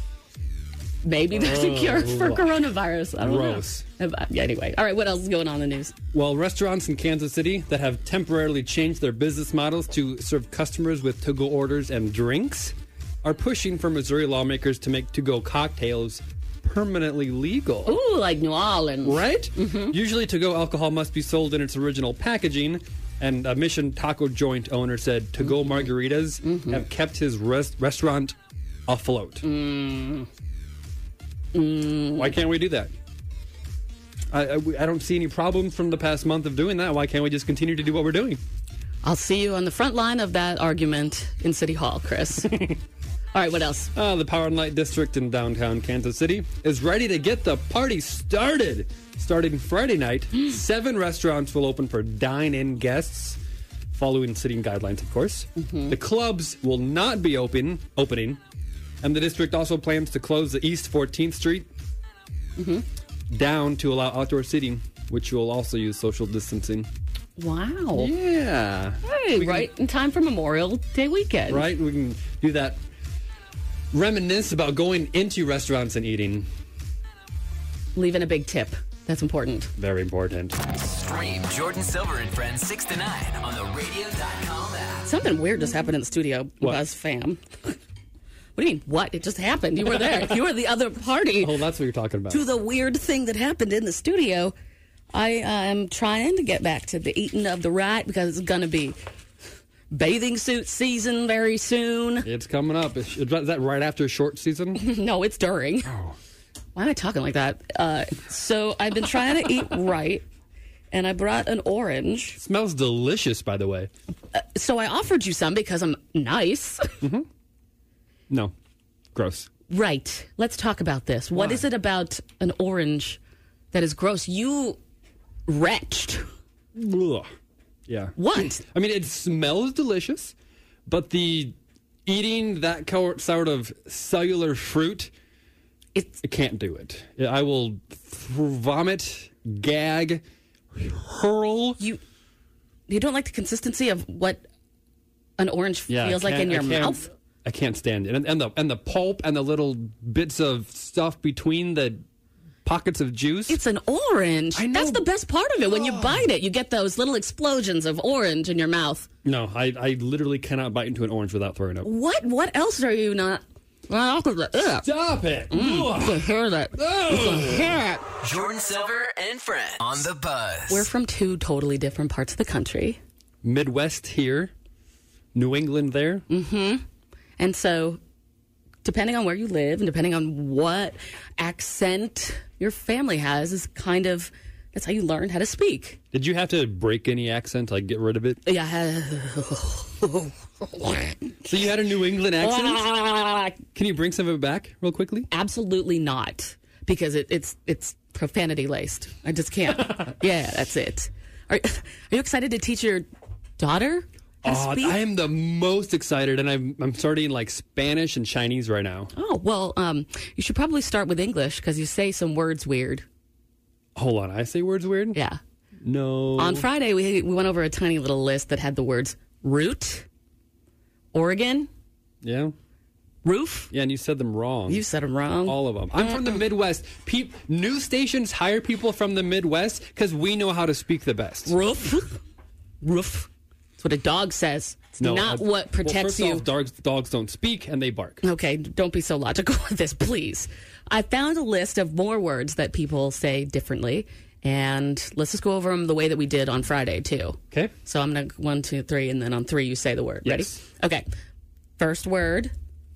Maybe there's a cure for coronavirus. I don't Gross. know. Yeah, anyway. All right, what else is going on in the news? Well, restaurants in Kansas City that have temporarily changed their business models to serve customers with to-go orders and drinks are pushing for Missouri lawmakers to make to-go cocktails permanently legal. Ooh, like New Orleans. Right? Mm-hmm. Usually to-go alcohol must be sold in its original packaging, and a Mission taco joint owner said to-go mm-hmm. margaritas mm-hmm. have kept his res- restaurant afloat. Mm. Mm. Why can't we do that? I, I, I don't see any problems from the past month of doing that. Why can't we just continue to do what we're doing? I'll see you on the front line of that argument in City Hall, Chris. All right, what else? Uh, the Power and Light District in downtown Kansas City is ready to get the party started. Starting Friday night, seven restaurants will open for dine-in guests, following city guidelines, of course. Mm-hmm. The clubs will not be open opening. And the district also plans to close the East fourteenth Street mm-hmm. down to allow outdoor seating, which will also use social distancing. Wow. Yeah. Hey, right in time for Memorial Day weekend. Right? We can do that. Reminisce about going into restaurants and eating. Leaving a big tip. That's important. Very important. Stream Jordan Silver and Friends six to nine on the radio dot com app. Something weird just happened in the studio, What? Buzz fam. What do you mean, what? It just happened. You were there. You were the other party. Oh, that's what you're talking about. To the weird thing that happened in the studio. I uh, am trying to get back to the eating of the right because it's going to be bathing suit season very soon. It's coming up. Is that right after short season? No, it's during. Oh. Why am I talking like that? Uh, so I've been trying to eat right, and I brought an orange. It smells delicious, by the way. Uh, so I offered you some because I'm nice. Mm-hmm. No. Gross. Right. Let's talk about this. Why? What is it about an orange that is gross? You retched. Ugh. Yeah. What? I mean, it smells delicious, but the eating that co- sort of cellular fruit, it's, it can't do it. I will th- vomit, gag, hurl. You, you don't like the consistency of what an orange Yeah, feels like in your mouth? I can't stand it. And, and the and the pulp and the little bits of stuff between the pockets of juice. It's an orange. I know. That's the best part of it. When you bite it, you get those little explosions of orange in your mouth. No, I, I literally cannot bite into an orange without throwing up. What? What else are you not? Stop it. Mm, you can hear that. You can hear it. Jordan Silver and Friends on the Buzz. We're from two totally different parts of the country. Midwest here, New England there. Mm-hmm. And so, depending on where you live and depending on what accent your family has, is kind of, that's how you learn how to speak. Did you have to break any accent, like get rid of it? Yeah. So you had a New England accent? Can you bring some of it back real quickly? Absolutely not, because it, it's it's profanity laced. I just can't. Yeah, that's it. Are, are you excited to teach your daughter? Oh, I am the most excited, and I'm I'm starting like Spanish and Chinese right now. Oh, well, um, you should probably start with English because you say some words weird. Hold on, I say words weird? Yeah. No. On Friday, we we went over a tiny little list that had the words root, Oregon. Yeah. Roof. Yeah, and you said them wrong. You said them wrong. All of them. I'm from the Midwest. Pe- news stations hire people from the Midwest because we know how to speak the best. Roof. Roof. That's what a dog says. It's no, not I, what protects well, first you. Off, dogs, dogs don't speak and they bark. Okay, don't be so logical with this, please. I found a list of more words that people say differently, and let's just go over them the way that we did on Friday, too. Okay. So I'm going to one, two, three, and then on three you say the word. Ready? Yes. Okay. First word,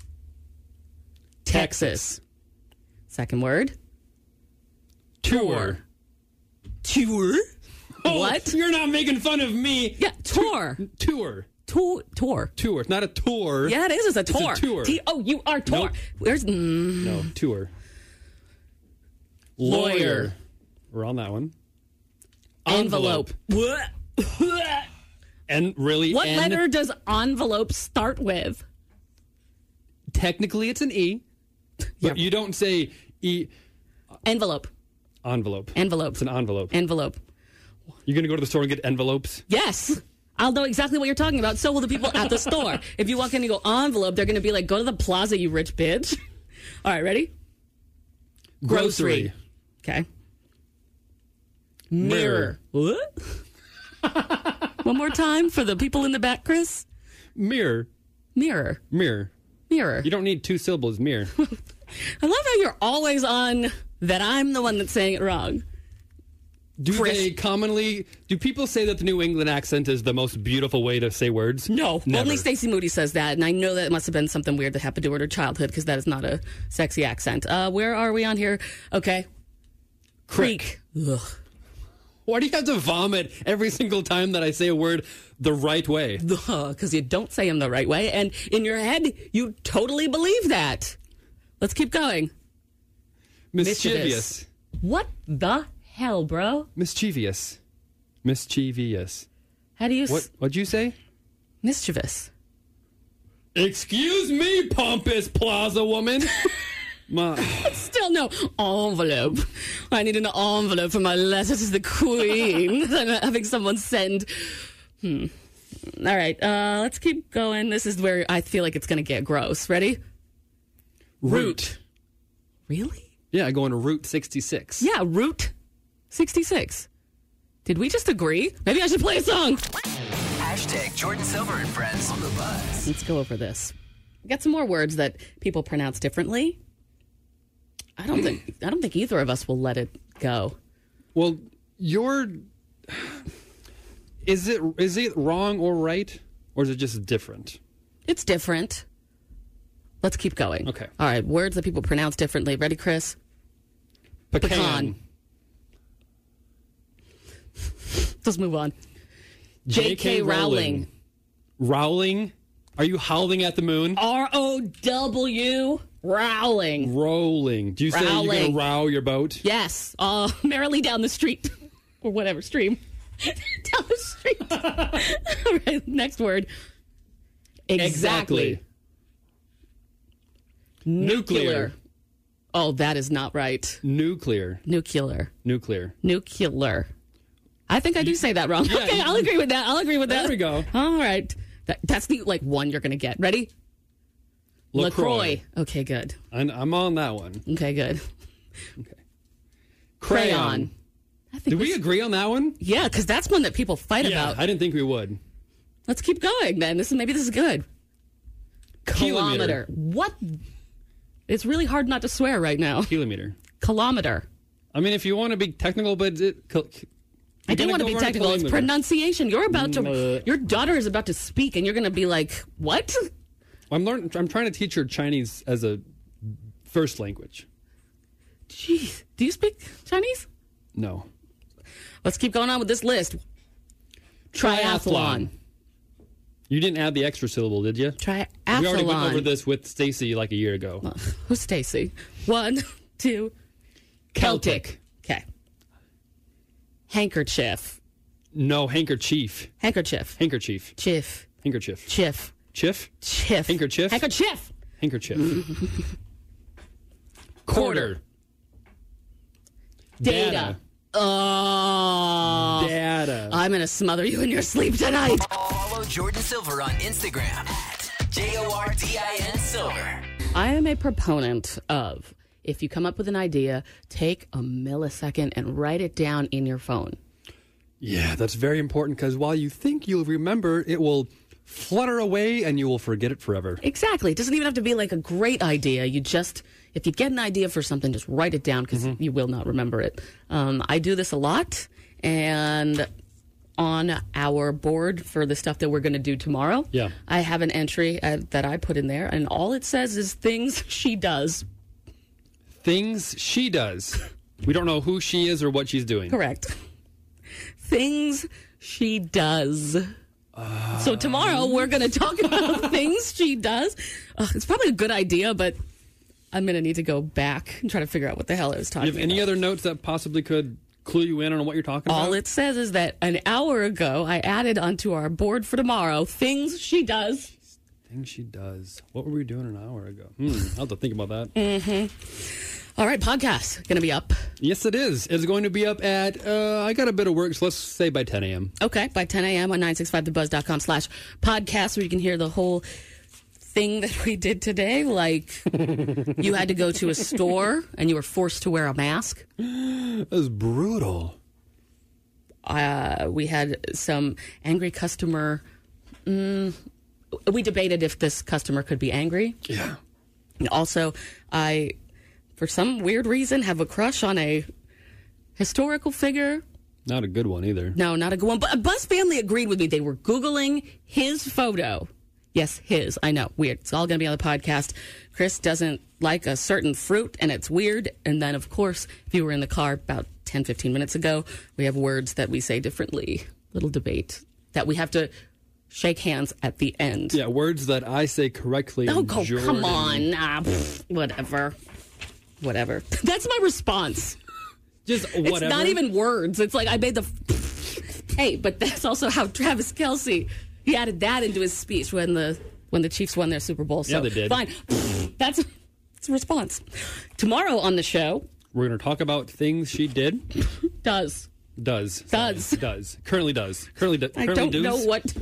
Texas. Texas. Second word, tour. Tour? Oh, what? You're not making fun of me. Yeah, tour. Tour. Tour. Tour. Tour. It's not a tour. Yeah, it is. It's a tour. It's a tour. T O U R. Tour. Nope. Where's... Mm. No, tour. Lawyer. Lawyer. We're on that one. Envelope. Envelope. And really, What N? letter does envelope start with? Technically, it's an E, but Yeah. you don't say E. Envelope. Envelope. Envelope. It's an envelope. Envelope. You're going to go to the store and get envelopes? Yes. I'll know exactly what you're talking about. So will the people at the store. If you walk in and you go envelope, they're going to be like, go to the plaza, you rich bitch. All right, ready? Grocery. Okay. Mirror. What? One more time for the people in the back, Chris. Mirror. Mirror. Mirror. Mirror. You don't need two syllables, mirror. I love how you're always on that I'm the one that's saying it wrong. Do Chris. they commonly, do people say that the New England accent is the most beautiful way to say words? No. Never. Only Stacey Moody says that, and I know that it must have been something weird that happened to her in her childhood because that is not a sexy accent. Uh, where are we on here? Okay. Creek. Ugh. Why do you have to vomit every single time that I say a word the right way? Because you don't say them the right way, and in your head, you totally believe that. Let's keep going. Mischievous. What the hell, bro? Mischievous. Mischievous. How do you... What, S- what'd you say? mischievous. Excuse me, pompous plaza woman. My... Still no envelope. I need an envelope for my letter to the Queen. I'm having someone send... Hmm. All right, uh, let's keep going. This is where I feel like it's going to get gross. Ready? Route. Really? Yeah, I go on Route sixty-six. Yeah, Route sixty-six. Did we just agree? Maybe I should play a song. Hashtag Jordan Silver and Friends on the bus. Let's go over this. We got some more words that people pronounce differently. I don't think I don't think either of us will let it go. Well, you're... Is it is it wrong or right? Or is it just different? It's different. Let's keep going. Okay. All right, words that people pronounce differently. Ready, Chris? Pecan. Pecan. Let's move on. J K. Rowling. Rowling? Are you howling at the moon? R O W. Rowling. Rolling. Do you say you're going Rowling. to row your boat? Yes. Uh, merrily down the street. Or whatever, stream. Down the street. All right, next word. Exactly. Nuclear. Oh, that is not right. Nuclear. Nuclear. Nuclear. Nuclear. I think I do say that wrong. Yeah, okay, you- I'll agree with that. I'll agree with that. There we go. All right. That, that's the like one you're going to get. Ready? LaCroix. Okay, good. I'm, I'm on that one. Okay, good. Okay. Crayon. I think Did we agree on that one? Yeah, because that's one that people fight Yeah, about. I didn't think we would. Let's keep going, then. This is maybe this is good. Kilometer. Kilometer. What? It's really hard not to swear right now. Kilometer. Kilometer. I mean, if you want to be technical, but it, kil- I do gonna want to go be run a technical. It's kilometer. pronunciation. You're about to. Mm, uh, Your daughter is about to speak, and you're going to be like, "What?" I'm learning. I'm trying to teach her Chinese as a first language. Jeez, do you speak Chinese? No. Let's keep going on with this list. Triathlon. You didn't add the extra syllable, did you? Triathlon. We already went over this with Stacy like a year ago. Uh, who's Stacy? One, two. Celtic. Okay. Handkerchief. No, handkerchief. Handkerchief. Handkerchief. Chiff. Handkerchief. Chiff. Chiff? Chiff. Handkerchief? Handkerchief. Handkerchief. Quarter. Data. Oh. Data. I'm going to smother you in your sleep tonight. Follow Jordan Silver on Instagram at J O R D I N Silver. I am a proponent of, if you come up with an idea, take a millisecond and write it down in your phone. Yeah, that's very important because while you think you'll remember, it will flutter away and you will forget it forever. Exactly. It doesn't even have to be like a great idea. You just, if you get an idea for something, just write it down because Mm-hmm. you will not remember it. Um, I do this a lot. And on our board for the stuff that we're going to do tomorrow, Yeah. I have an entry uh, that I put in there. And all it says is things she does. Things she does. We don't know who she is or what she's doing. Correct. Things she does. Uh, so tomorrow we're going to talk about things she does. Uh, it's probably a good idea, but I'm going to need to go back and try to figure out what the hell I was Do talking you have any about. other notes that possibly could clue you in on what you're talking about? All it says is that an hour ago, I added onto our board for tomorrow things she does. Things she does. What were we doing an hour ago? Hmm, I'll have to think about that. Mm-hmm. All right, podcast going to be up. Yes, it is. It's going to be up at, uh, I got a bit of work, so let's say by ten a.m. Okay, by ten a.m. on nine six five the buzz dot com slash podcast, where you can hear the whole thing that we did today. Like, you had to go to a store and you were forced to wear a mask. That was brutal. Uh, we had some angry customer. Mm, we debated if this customer could be angry. Yeah. Also, I, for some weird reason, have a crush on a historical figure. Not a good one either. No, not a good one. But a Buzz family agreed with me. They were Googling his photo. Yes, his. I know. Weird. It's all going to be on the podcast. Chris doesn't like a certain fruit, and it's weird. And then, of course, if you were in the car about ten, fifteen minutes ago, we have words that we say differently. Little debate that we have to shake hands at the end. Yeah, words that I say correctly. Oh, go, Jordan. come on. Ah, pff, whatever. Whatever. That's my response. Just whatever. It's not even words. It's like I made the... Hey, but that's also how Travis Kelce... He added that into his speech when the when the Chiefs won their Super Bowl. So yeah, they did. Fine. That's, that's a response. Tomorrow on the show... We're going to talk about things she did. Does. Does. Does. Sorry. Does. Currently does. Currently, do, I currently don't does. know what...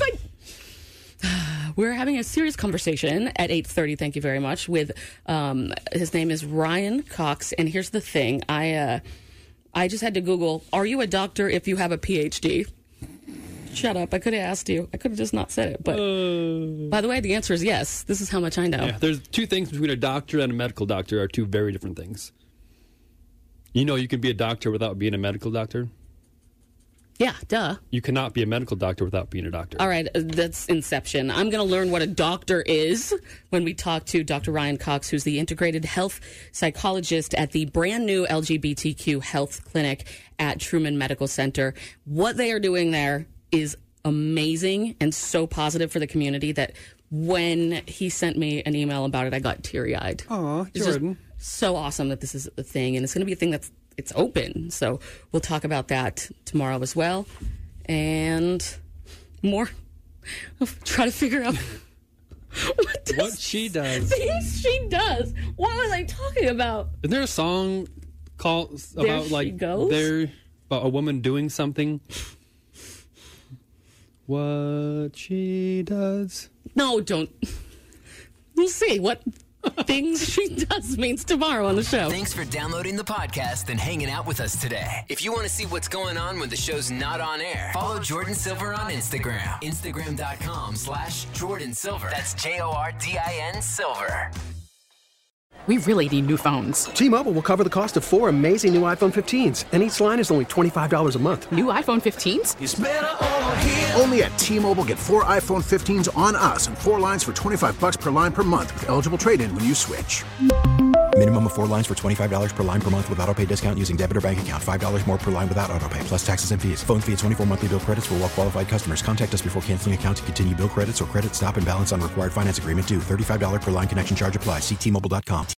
We're having a serious conversation at eight thirty, thank you very much, with... Um, his name is Ryan Cox. And here's the thing. I, uh, I just had to Google, are you a doctor if you have a P H D? Shut up. I could have asked you. I could have just not said it. But uh, by the way, the answer is yes. This is how much I know. Yeah, there's two things between a doctor and a medical doctor are two very different things. You know you can be a doctor without being a medical doctor? Yeah, duh. You cannot be a medical doctor without being a doctor. All right, that's Inception. I'm going to learn what a doctor is when we talk to Doctor Ryan Cox, who's the integrated health psychologist at the brand new L G B T Q health clinic at Truman Medical Center. What they are doing there is amazing and so positive for the community that when he sent me an email about it, I got teary-eyed. Aw, it's Jordan. Just so awesome that this is a thing, and it's going to be a thing that's it's open. So we'll talk about that tomorrow as well. And more. I'll try to figure out what, does what she does. Things she does. What was I talking about? Isn't there a song called There about She like Goes? there about a woman doing something? What she does. No, don't. We'll see what things she does means tomorrow on the show. Thanks for downloading the podcast and hanging out with us today. If you want to see what's going on when the show's not on air, follow Jordan Silver on Instagram. Instagram.com slash Jordan Silver. That's J O R D I N Silver. We really need new phones. T-Mobile will cover the cost of four amazing new iPhone fifteens, and each line is only twenty-five dollars a month. New iPhone fifteens? It's better over here. Only at T-Mobile, get four iPhone fifteens on us and four lines for twenty-five bucks per line per month with eligible trade-in when you switch. Minimum of four lines for twenty-five dollars per line per month with autopay discount using debit or bank account. five dollars more per line without autopay, plus taxes and fees. Phone fee at twenty-four monthly bill credits for well-qualified customers. Contact us before canceling account to continue bill credits or credit stop and balance on required finance agreement due. thirty-five dollars per line connection charge applies. See T Mobile dot com.